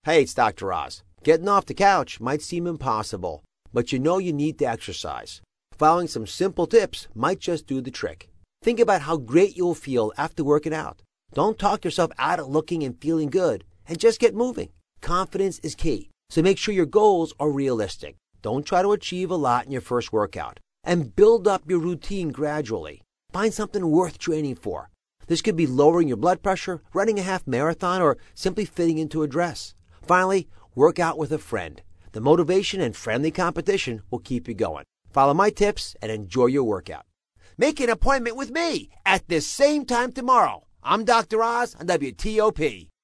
Hey, it's Dr. Oz. Getting off the couch might seem impossible, but you know you need to exercise. Following some simple tips might just do the trick. Think about how great you'll feel after working out. Don't talk yourself out of looking and feeling good, and just get moving. Confidence is key, so make sure your goals are realistic. Don't try to achieve a lot in your first workout, and build up your routine gradually. Find something worth training for. This could be lowering your blood pressure, running a half marathon, or simply fitting into a dress. Finally, work out with a friend. The motivation and friendly competition will keep you going. Follow my tips and enjoy your workout. Make an appointment with me at this same time tomorrow. I'm Dr. Oz on WTOP.